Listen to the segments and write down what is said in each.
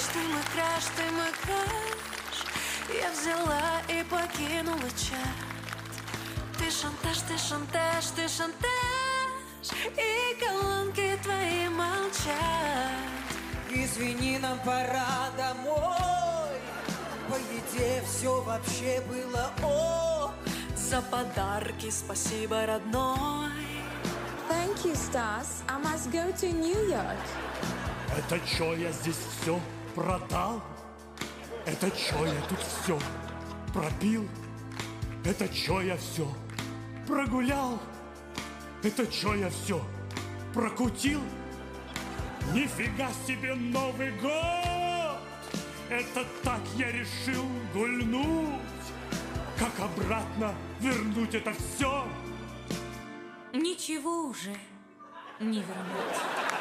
ты мой краш. Я взяла и покинула чат. Ты шантаж, ты шантаж, ты шантаж. И колонки твои молчат. Извини, нам пора домой. По еде все вообще было ок. За подарки спасибо, родной. Thank you, Stas. I must go to New York. Это чё, я здесь все продал? Это чё, я тут все пропил? Это чё, я все прогулял? Это чё, я все прокутил? Нифига себе Новый год! Это так я решил гульнуть. Как обратно вернуть это все? Ничего уже не вернуть.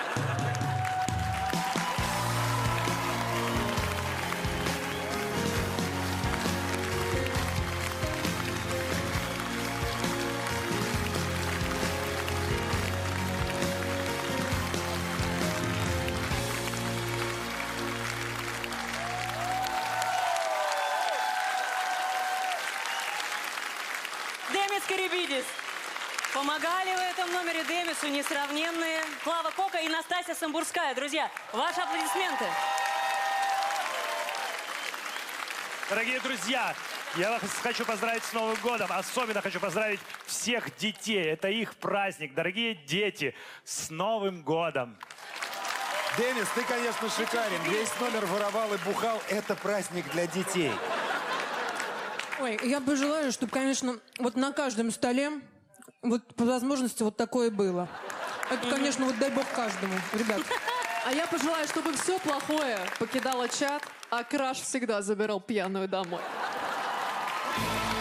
Демис Карибидис. Помогали в этом номере Демису несравненные Клава Кока и Настасья Самбурская. Друзья, ваши аплодисменты. Дорогие друзья, я вас хочу поздравить с Новым годом. Особенно хочу поздравить всех детей. Это их праздник. Дорогие дети, с Новым годом. Демис, ты, конечно, шикарен. Весь номер воровал и бухал. Это праздник для детей. Ой, я бы желаю, чтобы, конечно, вот на каждом столе вот по возможности вот такое было. Это, конечно, вот дай бог каждому, ребят. А я пожелаю, чтобы все плохое покидало чат, а краш всегда забирал пьяную домой.